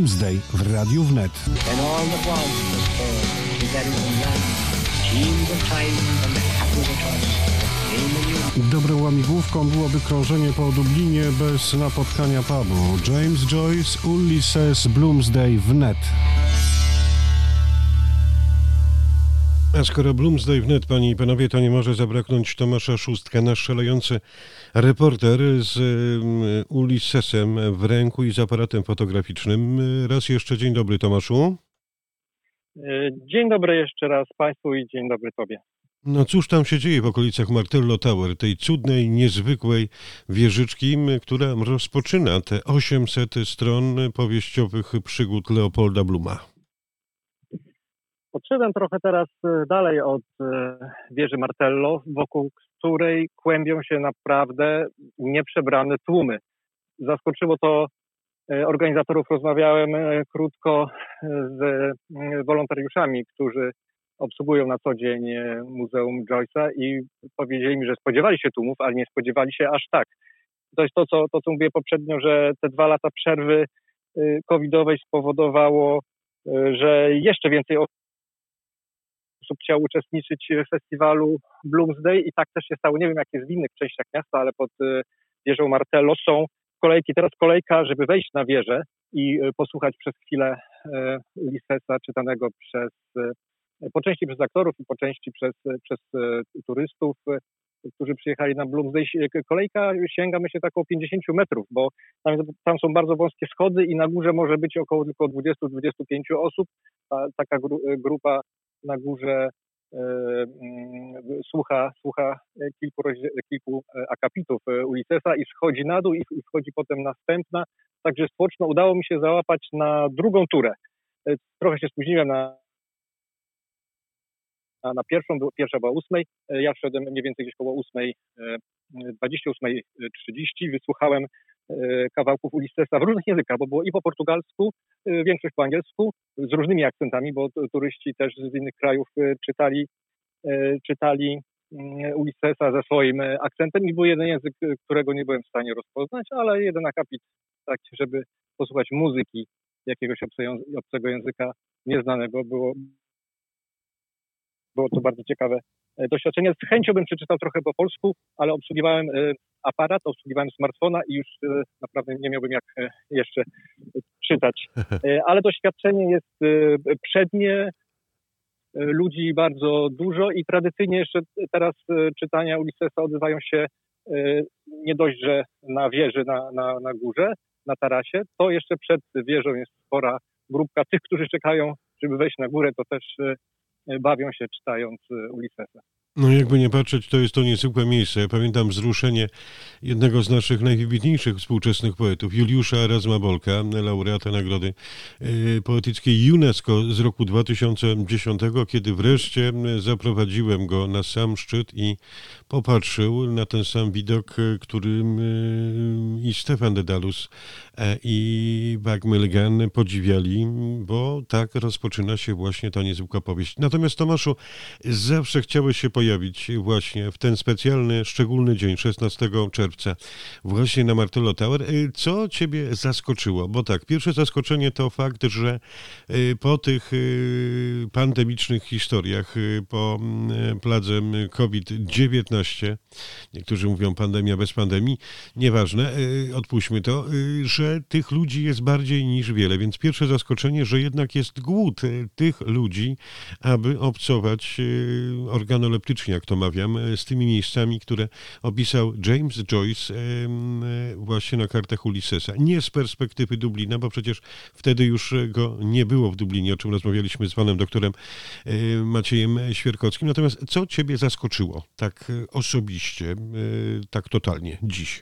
Bloomsday w Radiu Wnet. And all the promises of God is that it will not change the time and the happy return. Dobrą łamigłówką byłoby krążenie po Dublinie bez napotkania pubu. James Joyce, Ulysses, Bloomsday wnet. A skoro Bloomsday wnet, panie i panowie, to nie może zabraknąć Tomasza Szóstka, nasz szalejący reporter z Ulyssesem w ręku i z aparatem fotograficznym. Raz jeszcze dzień dobry, Tomaszu. Dzień dobry jeszcze raz państwu i dzień dobry tobie. No cóż tam się dzieje w okolicach Martello Tower, tej cudnej, niezwykłej wieżyczki, która rozpoczyna te 800 stron powieściowych przygód Leopolda Blooma. Podszedłem trochę teraz dalej od wieży Martello, wokół której kłębią się naprawdę nieprzebrane tłumy. Zaskoczyło to organizatorów. Rozmawiałem krótko z wolontariuszami, którzy obsługują na co dzień Muzeum Joyce'a i powiedzieli mi, że spodziewali się tłumów, ale nie spodziewali się aż tak. To jest to, co mówię poprzednio, że te 2 lata przerwy covidowej spowodowało, że jeszcze więcej osób chciało uczestniczyć w festiwalu Bloomsday i tak też się stało. Nie wiem, jak jest w innych częściach miasta, ale pod wieżą Martello są kolejki. Teraz kolejka, żeby wejść na wieżę i posłuchać przez chwilę Ulyssesa czytanego po części przez aktorów i po części przez turystów, którzy przyjechali na Bloomsday. Kolejka sięga, myślę, tak około 50 metrów, bo tam są bardzo wąskie schody i na górze może być około tylko 20-25 osób. Taka grupa na górze słucha kilku akapitów Ulyssesa i schodzi na dół i wchodzi potem następna. Także społeczno udało mi się załapać na drugą turę. Trochę się spóźniłem na pierwszą, pierwsza była 8. Ja wszedłem mniej więcej gdzieś koło 8:20, 8:30. Wysłuchałem kawałków Ulyssesa w różnych językach, bo było i po portugalsku, większość po angielsku, z różnymi akcentami, bo turyści też z innych krajów czytali Ulyssesa ze swoim akcentem i był jeden język, którego nie byłem w stanie rozpoznać, ale jeden akapit, tak żeby posłuchać muzyki jakiegoś obcego języka nieznanego. Było to bardzo ciekawe doświadczenie. Z chęcią bym przeczytał trochę po polsku, ale obsługiwałem aparat, obsługiwałem smartfona i już naprawdę nie miałbym jak jeszcze czytać. Ale doświadczenie jest przednie, ludzi bardzo dużo i tradycyjnie jeszcze teraz czytania Ulyssesa odbywają się nie dość, że na wieży na górze, na tarasie, to jeszcze przed wieżą jest spora grupka tych, którzy czekają, żeby wejść na górę, to też bawią się czytając Ulyssesa. No jakby nie patrzeć, to jest to niezwykłe miejsce. Ja pamiętam wzruszenie jednego z naszych najwybitniejszych współczesnych poetów, Juliusza Erasma Bolka, laureata Nagrody Poetyckiej UNESCO z roku 2010, kiedy wreszcie zaprowadziłem go na sam szczyt i popatrzył na ten sam widok, którym i Stefan Dedalus i Buck Mulligan podziwiali, bo tak rozpoczyna się właśnie ta niezwykła powieść. Natomiast Tomaszu, zawsze chciałeś się pojawić właśnie w ten specjalny, szczególny dzień, 16 czerwca, właśnie na Martello Tower. Co ciebie zaskoczyło? Bo tak, pierwsze zaskoczenie to fakt, że po tych pandemicznych historiach, po pladze COVID-19, niektórzy mówią pandemia bez pandemii, nieważne, odpuśćmy to, że tych ludzi jest bardziej niż wiele, więc pierwsze zaskoczenie, że jednak jest głód tych ludzi, aby obcować organoleptycznie, jak to mawiam, z tymi miejscami, które opisał James Joyce właśnie na kartach Ulyssesa. Nie z perspektywy Dublina, bo przecież wtedy już go nie było w Dublinie, o czym rozmawialiśmy z panem doktorem Maciejem Świerkowskim. Natomiast co ciebie zaskoczyło tak osobiście, tak totalnie dziś?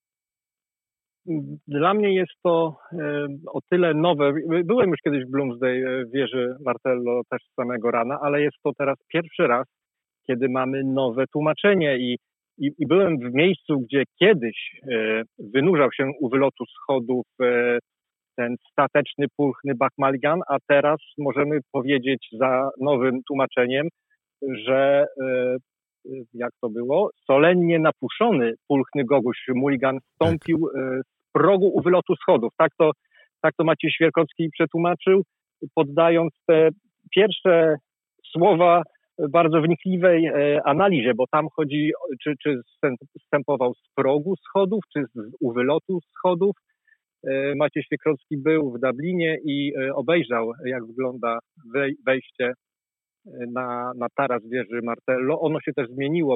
Dla mnie jest to o tyle nowe. Byłem już kiedyś w Bloomsday, w wieży Martello też z samego rana, ale jest to teraz pierwszy raz, kiedy mamy nowe tłumaczenie i byłem w miejscu, gdzie kiedyś wynurzał się u wylotu schodów ten stateczny, pulchny Buck Mulligan, a teraz możemy powiedzieć za nowym tłumaczeniem, że jak to było, solennie napuszony pulchny Goguś Mulligan wstąpił z progu u wylotu schodów. Tak to Maciej Świerkowski przetłumaczył, poddając te pierwsze słowa bardzo wnikliwej analizie, bo tam chodzi, czy zstępował z progu schodów, czy u wylotu schodów. Maciej Świerkowski był w Dublinie i obejrzał, jak wygląda wejście na taras wieży Martello. Ono się też zmieniło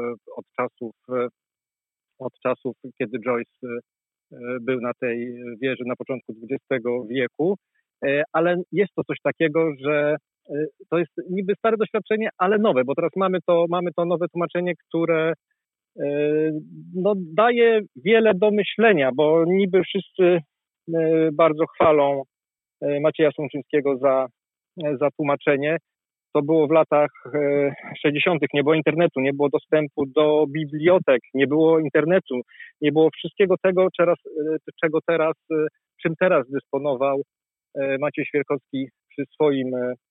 od czasów, kiedy Joyce był na tej wieży na początku XX wieku, ale jest to coś takiego, że to jest niby stare doświadczenie, ale nowe, bo teraz mamy to nowe tłumaczenie, które daje wiele do myślenia, bo niby wszyscy bardzo chwalą Macieja Słomczyńskiego za tłumaczenie. To było w latach 60. Nie było internetu, nie było dostępu do bibliotek, nie było internetu, nie było wszystkiego tego, czym teraz dysponował Maciej Świerkowski przy swoim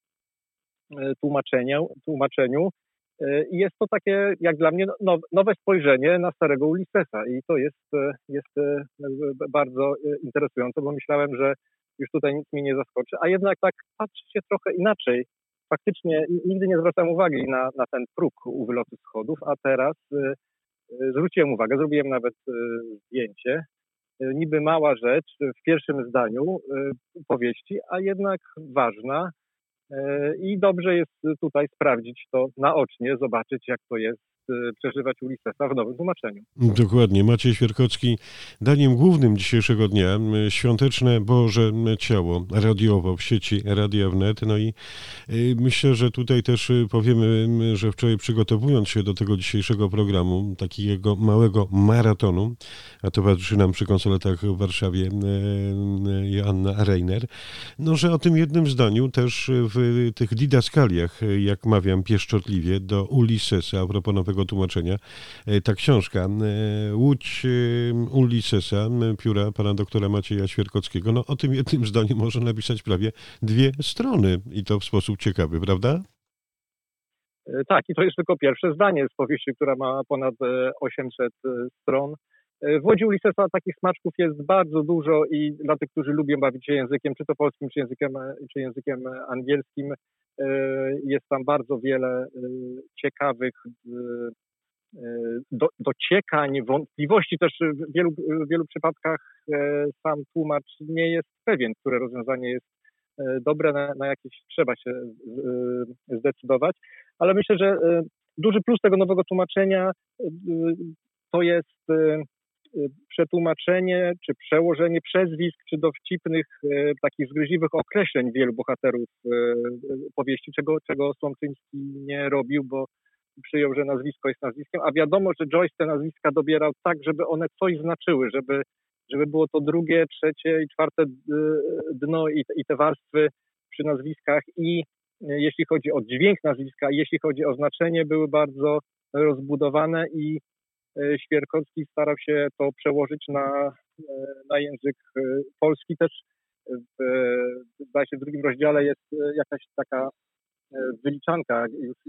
tłumaczeniu. I jest to takie, jak dla mnie, nowe spojrzenie na starego Ulyssesa i to jest bardzo interesujące, bo myślałem, że już tutaj nic mnie nie zaskoczy, a jednak tak patrzy się trochę inaczej. Faktycznie nigdy nie zwracałem uwagi na ten próg u wylotu schodów, a teraz zwróciłem uwagę, zrobiłem nawet zdjęcie. Niby mała rzecz w pierwszym zdaniu powieści, a jednak ważna i dobrze jest tutaj sprawdzić to naocznie, zobaczyć jak to jest przeżywać Ulyssesa w nowym tłumaczeniu. Dokładnie. Maciej Świerkowski, daniem głównym dzisiejszego dnia, świąteczne Boże Ciało radiowo w sieci Radia Wnet. No i myślę, że tutaj też powiemy, że wczoraj przygotowując się do tego dzisiejszego programu, takiego małego maratonu, a towarzyszy nam przy konsoletach w Warszawie Joanna Reiner, no że o tym jednym zdaniu też w tych didaskaliach, jak mawiam pieszczotliwie, do Ulyssesa, a propos nowego tłumaczenia, ta książka Łódź Ulyssesa, pióra pana doktora Macieja Świerkowskiego, no o tym jednym zdaniu można napisać prawie 2 strony i to w sposób ciekawy, prawda? Tak, i to jest tylko pierwsze zdanie z powieści, która ma ponad 800 stron. W Łodzi Ulyssesa takich smaczków jest bardzo dużo i dla tych, którzy lubią bawić się językiem, czy to polskim, czy językiem angielskim, jest tam bardzo wiele ciekawych dociekań, wątpliwości. Też w wielu przypadkach sam tłumacz nie jest pewien, które rozwiązanie jest dobre, na jakieś trzeba się zdecydować. Ale myślę, że duży plus tego nowego tłumaczenia to jest przetłumaczenie czy przełożenie przezwisk czy dowcipnych, takich zgryźliwych określeń wielu bohaterów powieści, czego Słomczyński nie robił, bo przyjął, że nazwisko jest nazwiskiem, a wiadomo, że Joyce te nazwiska dobierał tak, żeby one coś znaczyły, żeby było to drugie, trzecie i czwarte dno i te warstwy przy nazwiskach i jeśli chodzi o dźwięk nazwiska, i jeśli chodzi o znaczenie, były bardzo rozbudowane i Świerkowski starał się to przełożyć na język polski. Też zdaje się w drugim rozdziale jest jakaś taka wyliczanka.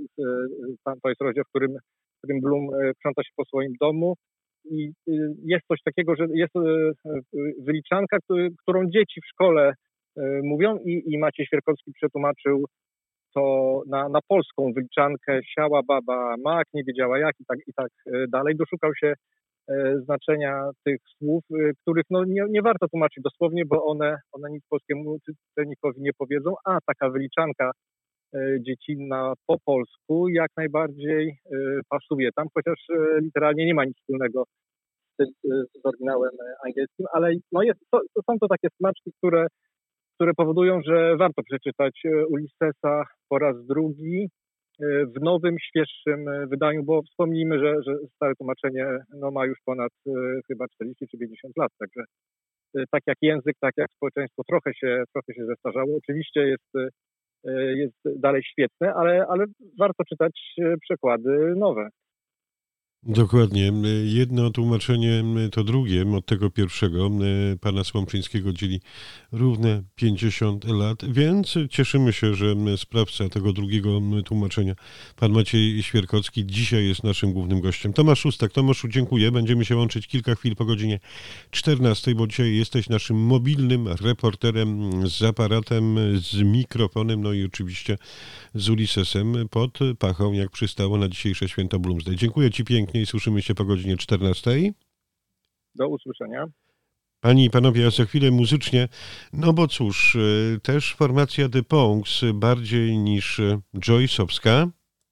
To jest rozdział, w którym Bloom krząta się po swoim domu i jest coś takiego, że jest wyliczanka, którą dzieci w szkole mówią i Maciej Świerkowski przetłumaczył to na polską wyliczankę: siała baba mak, nie wiedziała jak i tak dalej. Doszukał się znaczenia tych słów, których nie warto tłumaczyć dosłownie, bo one nic polskiemu czytelnikowi nie powiedzą, a taka wyliczanka dziecinna po polsku jak najbardziej pasuje tam, chociaż literalnie nie ma nic wspólnego z oryginałem angielskim, ale są to takie smaczki, które powodują, że warto przeczytać Ulyssesa po raz drugi w nowym, świeższym wydaniu, bo wspomnijmy, że stare tłumaczenie ma już ponad chyba 40 czy 50 lat, także tak jak język, tak jak społeczeństwo trochę się zestarzało. Oczywiście jest dalej świetne, ale warto czytać przekłady nowe. Dokładnie. Jedno tłumaczenie to drugie. Od tego pierwszego pana Słomczyńskiego dzieli równe 50 lat, więc cieszymy się, że sprawca tego drugiego tłumaczenia, pan Maciej Świerkowski, dzisiaj jest naszym głównym gościem. Tomasz Szustak. Tomaszu, dziękuję. Będziemy się łączyć kilka chwil po godzinie 14, bo dzisiaj jesteś naszym mobilnym reporterem z aparatem, z mikrofonem, no i oczywiście z Ulisesem pod pachą, jak przystało na dzisiejsze święto Bloomsday. Dziękuję Ci pięknie i słyszymy się po godzinie 14. Do usłyszenia. Panie i panowie, a za chwilę muzycznie, no bo cóż, też formacja The Pogues bardziej niż Joyce'owska